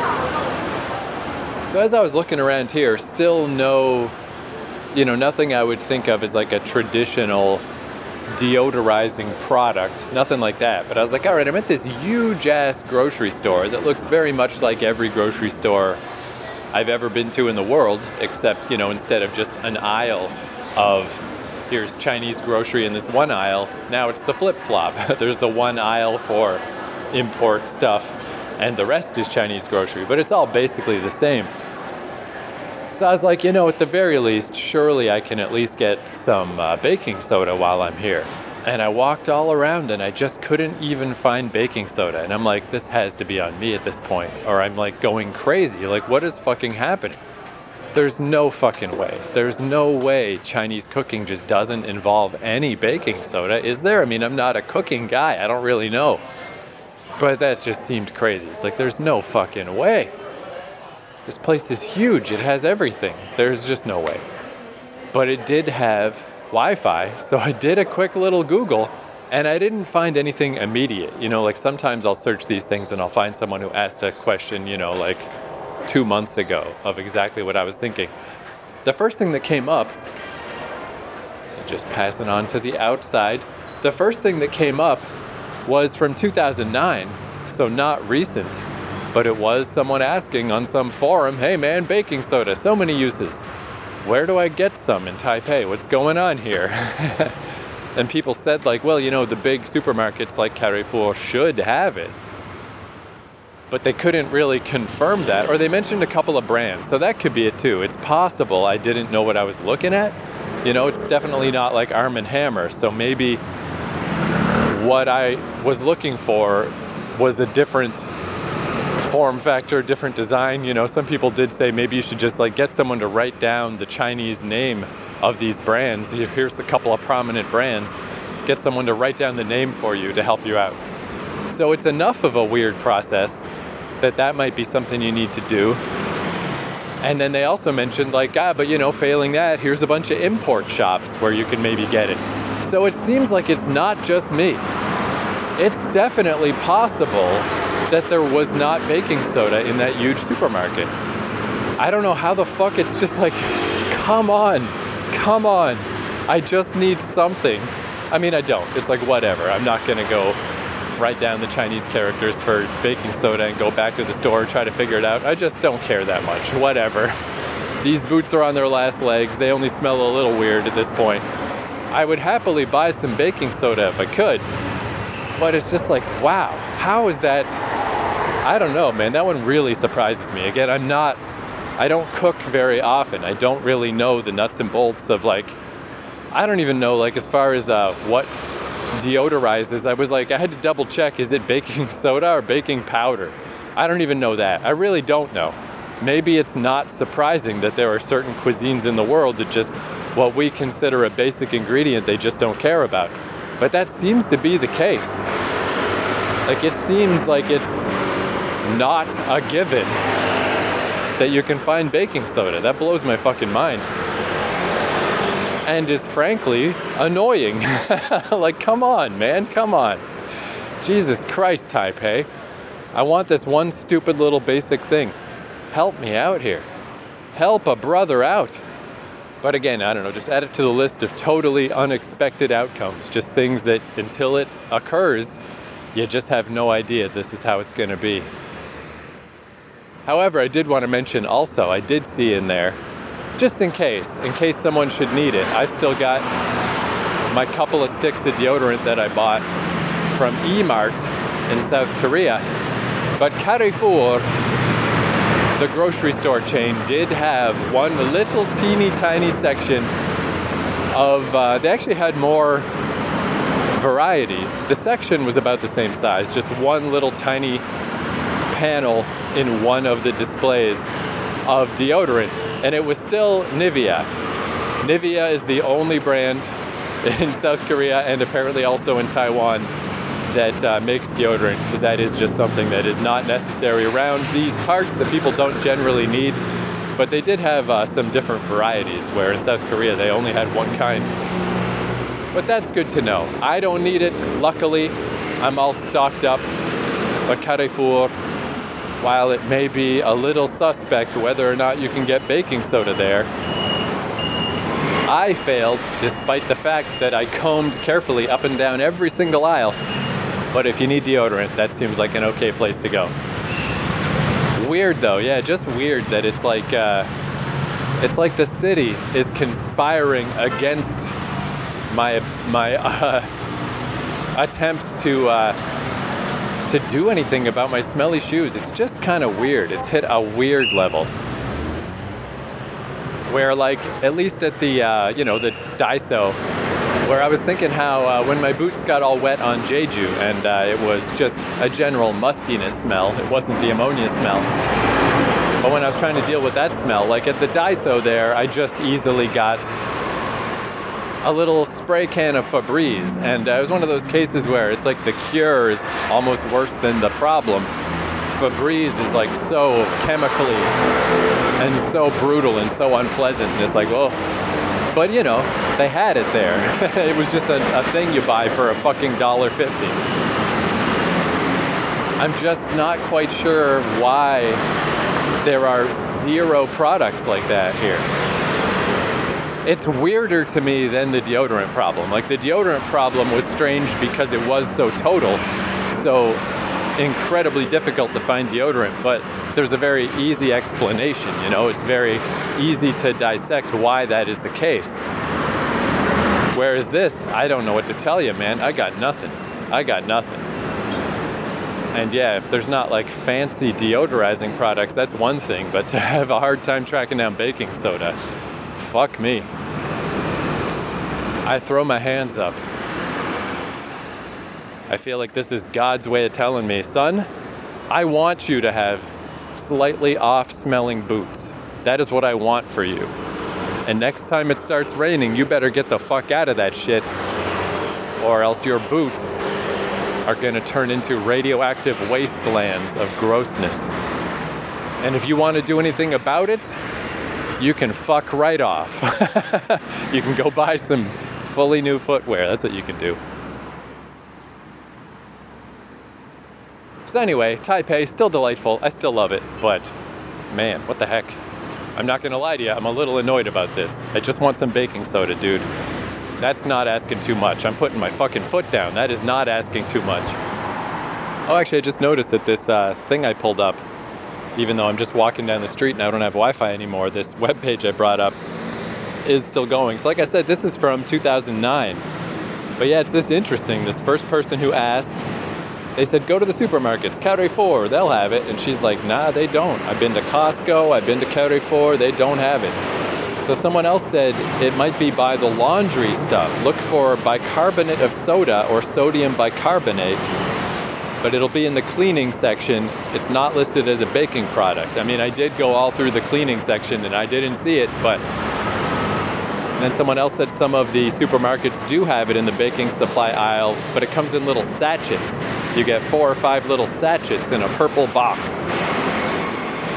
So as I was looking around here, still no, you know, nothing I would think of as like a traditional deodorizing product, nothing like that. But I was like, all right, I'm at this huge ass grocery store that looks very much like every grocery store I've ever been to in the world, except, you know, instead of just an aisle of here's Chinese grocery in this one aisle, now it's the flip-flop. There's the one aisle for import stuff and the rest is Chinese grocery, but it's all basically the same. So I was like, you know, at the very least, surely I can at least get some uh, baking soda while I'm here. And I walked all around and I just couldn't even find baking soda. And I'm like, this has to be on me at this point, or I'm like going crazy. Like, what is fucking happening? There's no fucking way. There's no way Chinese cooking just doesn't involve any baking soda, is there? I mean, I'm not a cooking guy. I don't really know. But that just seemed crazy. It's like, there's no fucking way. This place is huge. It has everything. There's just no way. But it did have Wi-Fi, so I did a quick little Google, and I didn't find anything immediate. You know, like sometimes I'll search these things and I'll find someone who asked a question, you know, like two months ago of exactly what I was thinking. The first thing that came up, just passing on to the outside, the first thing that came up was from two thousand nine, so not recent, but it was someone asking on some forum, hey man, baking soda, so many uses. Where do I get some in Taipei? What's going on here? And people said like, well, you know, the big supermarkets like Carrefour should have it. But they couldn't really confirm that, or they mentioned a couple of brands, so that could be it too. It's possible I didn't know what I was looking at. You know, it's definitely not like Arm and Hammer, so maybe what I was looking for was a different form factor, different design. You know, some people did say maybe you should just like get someone to write down the Chinese name of these brands. Here's a couple of prominent brands. Get someone to write down the name for you to help you out. So it's enough of a weird process that that might be something you need to do. And then they also mentioned like, ah, but you know, failing that, here's a bunch of import shops where you can maybe get it. So it seems like it's not just me. It's definitely possible that there was not baking soda in that huge supermarket. I don't know how the fuck it's just like, come on, come on. I just need something. I mean, I don't. It's like, whatever. I'm not gonna go write down the Chinese characters for baking soda and go back to the store and try to figure it out. I just don't care that much. Whatever. These boots are on their last legs. They only smell a little weird at this point. I would happily buy some baking soda if I could, but it's just like, wow, how is that? I don't know, man. That one really surprises me. Again, I'm not, I don't cook very often. I don't really know the nuts and bolts of like, I don't even know, like as far as uh, what deodorizes, I was like, I had to double check, is it baking soda or baking powder? I don't even know that. I really don't know. Maybe it's not surprising that there are certain cuisines in the world that just, what we consider a basic ingredient, they just don't care about. But that seems to be the case. Like, it seems like it's not a given that you can find baking soda. That blows my fucking mind. And is frankly annoying. Like, come on, man, come on. Jesus Christ, Taipei. I want this one stupid little basic thing. Help me out here. Help a brother out. But again, I don't know, just add it to the list of totally unexpected outcomes. Just things that until it occurs, you just have no idea this is how it's going to be. However, I did want to mention also, I did see in there, just in case, in case someone should need it, I've still got my couple of sticks of deodorant that I bought from E-Mart in South Korea. But Carrefour, the grocery store chain, did have one little teeny tiny section of, uh, they actually had more variety. The section was about the same size, just one little tiny panel in one of the displays of deodorant, and it was still Nivea. Nivea is the only brand in South Korea and apparently also in Taiwan that uh, makes deodorant, because that is just something that is not necessary around these parts that people don't generally need. But they did have uh, some different varieties, where in South Korea they only had one kind. But that's good to know. I don't need it, luckily. I'm all stocked up. But Carrefour, while it may be a little suspect whether or not you can get baking soda there, I failed despite the fact that I combed carefully up and down every single aisle. But if you need deodorant, that seems like an okay place to go. Weird though, yeah, just weird that it's like, uh, it's like the city is conspiring against my my uh, attempts to uh, to do anything about my smelly shoes. It's just kind of weird. It's hit a weird level where, like, at least at the uh, you know, the Daiso, where I was thinking how uh, when my boots got all wet on Jeju and uh, it was just a general mustiness smell, it wasn't the ammonia smell. But when I was trying to deal with that smell, like at the Daiso there, I just easily got a little spray can of Febreze, and uh, it was one of those cases where it's like the cure is almost worse than the problem. Febreze is like so chemically and so brutal and so unpleasant, and it's like, whoa. But you know, they had it there. It was just a, a thing you buy for a fucking dollar fifty. I'm just not quite sure why there are zero products like that here. It's weirder to me than the deodorant problem. Like, the deodorant problem was strange because it was so total, so incredibly difficult to find deodorant, but there's a very easy explanation, you know? It's very easy to dissect why that is the case. Whereas this, I don't know what to tell you, man. I got nothing. I got nothing. And yeah, if there's not like fancy deodorizing products, that's one thing, but to have a hard time tracking down baking soda, fuck me. I throw my hands up. I feel like this is God's way of telling me, son, I want you to have slightly off-smelling boots. That is what I want for you. And next time it starts raining, you better get the fuck out of that shit, or else your boots are going to turn into radioactive wastelands of grossness. And if you want to do anything about it, you can fuck right off. You can go buy some fully new footwear. That's what you can do. So anyway, Taipei, still delightful. I still love it. But, man, what the heck? I'm not going to lie to you. I'm a little annoyed about this. I just want some baking soda, dude. That's not asking too much. I'm putting my fucking foot down. That is not asking too much. Oh, actually, I just noticed that this uh, thing I pulled up, even though I'm just walking down the street and I don't have Wi-Fi anymore, this webpage I brought up is still going. So like I said, this is from two thousand nine. But yeah, it's this interesting. This first person who asked, they said, go to the supermarkets, Carrefour, they'll have it. And she's like, nah, they don't. I've been to Costco, I've been to Carrefour, they don't have it. So someone else said it might be by the laundry stuff. Look for bicarbonate of soda or sodium bicarbonate. But it'll be in the cleaning section. It's not listed as a baking product. I mean, I did go all through the cleaning section and I didn't see it, but and then someone else said some of the supermarkets do have it in the baking supply aisle, but it comes in little sachets. You get four or five little sachets in a purple box.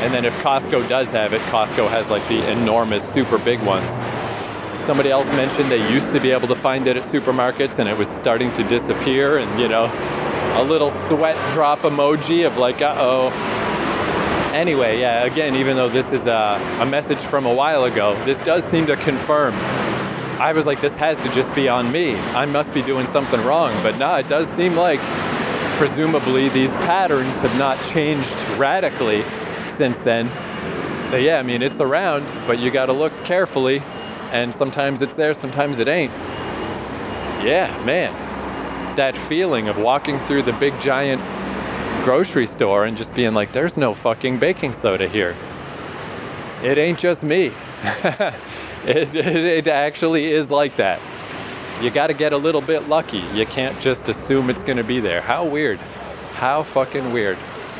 And then if Costco does have it, Costco has like the enormous, super big ones. Somebody else mentioned they used to be able to find it at supermarkets and it was starting to disappear, and you know, a little sweat drop emoji of like, uh-oh. Anyway, yeah, again, even though this is a, a message from a while ago, this does seem to confirm. I was like, this has to just be on me. I must be doing something wrong. But no, it does seem like presumably these patterns have not changed radically since then. But yeah, I mean, it's around, but you got to look carefully. And sometimes it's there, sometimes it ain't. Yeah, man. That feeling of walking through the big giant grocery store and just being like, there's no fucking baking soda here. It ain't just me. it, it, it actually is like that. You got to get a little bit lucky. You can't just assume it's going to be there. How weird. How fucking weird.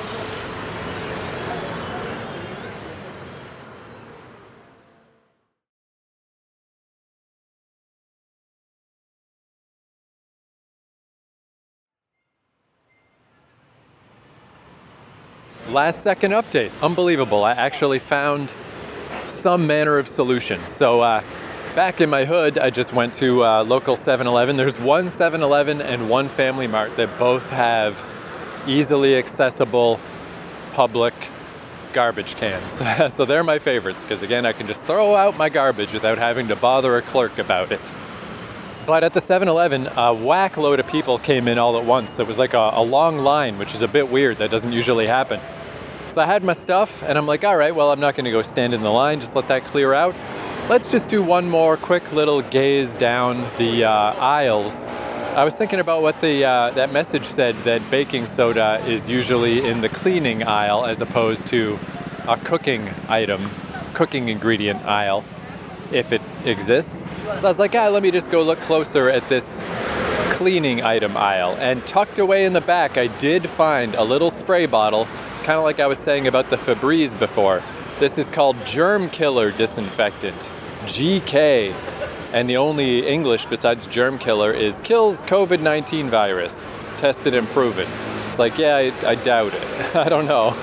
Last second update. Unbelievable. I actually found some manner of solution. So uh, back in my hood, I just went to uh, local seven eleven. There's one seven eleven and one Family Mart that both have easily accessible public garbage cans. So they're my favorites because, again, I can just throw out my garbage without having to bother a clerk about it. But at the seven eleven, a whack load of people came in all at once. It was like a, a long line, which is a bit weird. That doesn't usually happen. So I had my stuff, and I'm like, all right, well, I'm not going to go stand in the line. Just let that clear out. Let's just do one more quick little gaze down the uh, aisles. I was thinking about what the uh, that message said, that baking soda is usually in the cleaning aisle as opposed to a cooking item, cooking ingredient aisle, if it exists. So I was like, ah, let me just go look closer at this cleaning item aisle. And tucked away in the back, I did find a little spray bottle, kind of like I was saying about the Febreze before. This is called Germ Killer Disinfectant, G K. And the only English besides germ killer is kills COVID nineteen virus. Tested and proven. It's like, yeah, I, I doubt it. I don't know.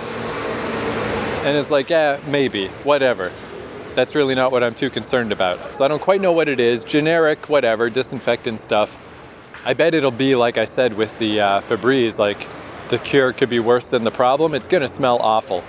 And it's like, yeah, maybe, whatever. That's really not what I'm too concerned about. So I don't quite know what it is. Generic, whatever, disinfectant stuff. I bet it'll be, like I said, with the uh, Febreze, like the cure could be worse than the problem. It's gonna smell awful.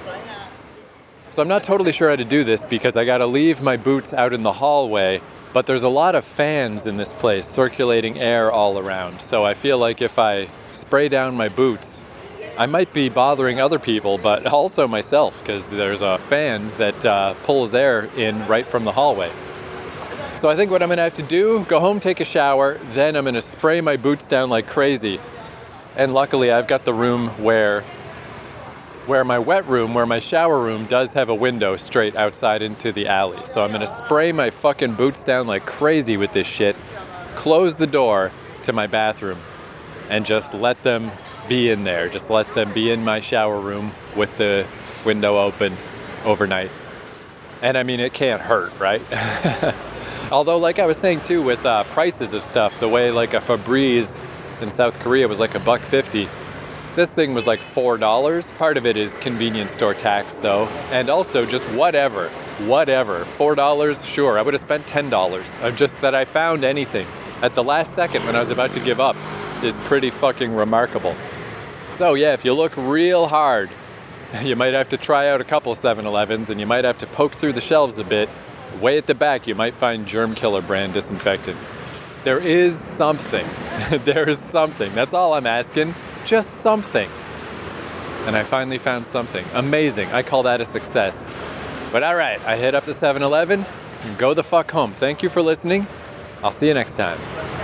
So I'm not totally sure how to do this because I gotta leave my boots out in the hallway, but there's a lot of fans in this place, circulating air all around. So I feel like if I spray down my boots, I might be bothering other people, but also myself, because there's a fan that uh, pulls air in right from the hallway. So I think what I'm gonna have to do, go home, take a shower, then I'm gonna spray my boots down like crazy. And luckily I've got the room where, where my wet room, where my shower room does have a window straight outside into the alley. So I'm gonna spray my fucking boots down like crazy with this shit, close the door to my bathroom, and just let them be in there. Just let them be in my shower room with the window open overnight. And I mean, it can't hurt, right? Although, like I was saying too, with uh, prices of stuff, the way like a Febreze in South Korea was like a buck fifty, this thing was like four dollars. Part of it is convenience store tax though, and also just whatever, whatever. Four dollars, sure, I would have spent ten dollars. I'm just that I found anything at the last second when I was about to give up is pretty fucking remarkable. So yeah, if you look real hard, you might have to try out a couple seven elevens and you might have to poke through the shelves a bit. Way at the back, you might find Germ Killer brand disinfectant. There is something. There is something. That's all I'm asking. Just something. And I finally found something. Amazing. I call that a success. But all right, I hit up the seven eleven and go the fuck home. Thank you for listening. I'll see you next time.